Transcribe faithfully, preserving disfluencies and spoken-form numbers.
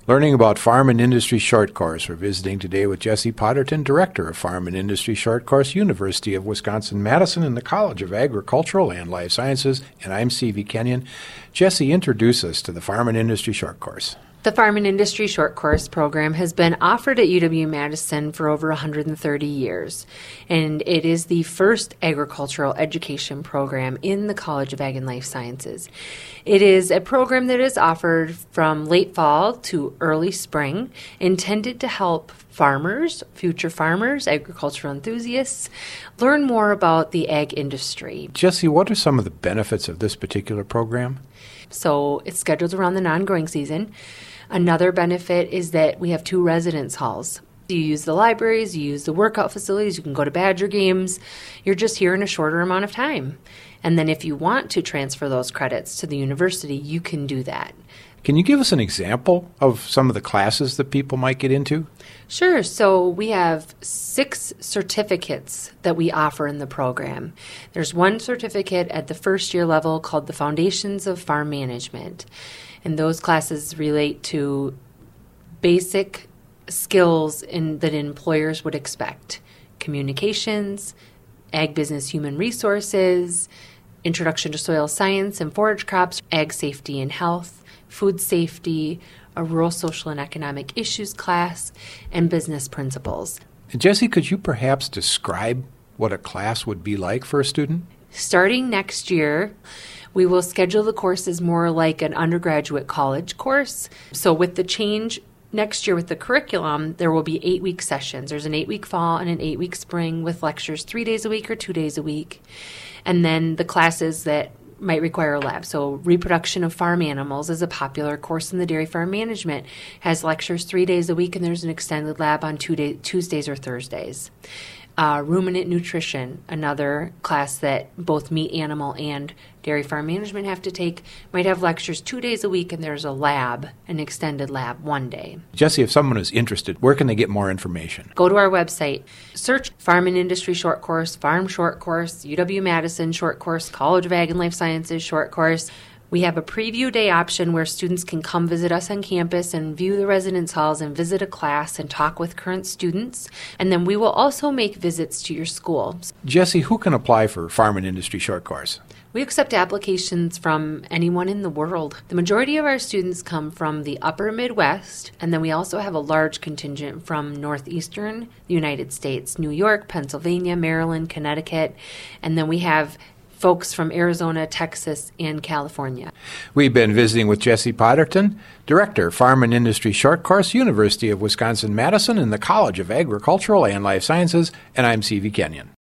Learning about Farm and Industry Short Course. We're visiting today with Jesse Potterton, Director of Farm and Industry Short Course, University of Wisconsin-Madison in the College of Agricultural and Life Sciences, and I'm C V Kenyon. Jesse, introduce us to the Farm and Industry Short Course. The Farm and Industry Short Course program has been offered at U W-Madison for over one hundred thirty years, and it is the first agricultural education program in the College of Ag and Life Sciences. It is a program that is offered from late fall to early spring, intended to help farmers, future farmers, agricultural enthusiasts, learn more about the ag industry. Jesse, what are some of the benefits of this particular program? So it's scheduled around the non-growing season. Another benefit is that we have two residence halls. You use the libraries, you use the workout facilities, you can go to Badger games. You're just here in a shorter amount of time. And then if you want to transfer those credits to the university, you can do that. Can you give us an example of some of the classes that people might get into? Sure. So we have six certificates that we offer in the program. There's one certificate at the first year level called the Foundations of Farm Management. And those classes relate to basic skills in, that employers would expect. Communications, ag business human resources, introduction to soil science and forage crops, ag safety and health, food safety, a rural social and economic issues class, and business principles. And Jesse, could you perhaps describe what a class would be like for a student? Starting next year, we will schedule the courses more like an undergraduate college course. So with the change next year with the curriculum, there will be eight-week sessions. There's an eight-week fall and an eight-week spring with lectures three days a week or two days a week. And then the classes that might require a lab. So reproduction of farm animals is a popular course in the dairy farm management. Has lectures three days a week, and there's an extended lab on two day, Tuesdays or Thursdays. Uh, ruminant nutrition, another class that both meat animal and dairy farm management have to take, might have lectures two days a week, and there's a lab, an extended lab, one day. Jesse, if someone is interested, where can they get more information? Go to our website, search Farm and Industry Short Course, Farm Short Course, U W-Madison Short Course, College of Ag and Life Sciences Short Course. We have a preview day option where students can come visit us on campus and view the residence halls and visit a class and talk with current students. And then we will also make visits to your school. Jesse, who can apply for Farm and Industry Short Course? We accept applications from anyone in the world. The majority of our students come from the upper Midwest, and then we also have a large contingent from northeastern United States, New York, Pennsylvania, Maryland, Connecticut, and then we have folks from Arizona, Texas, and California. We've been visiting with Jesse Potterton, Director, Farm and Industry Short Course, University of Wisconsin-Madison in the College of Agricultural and Life Sciences, and I'm C V Kenyon.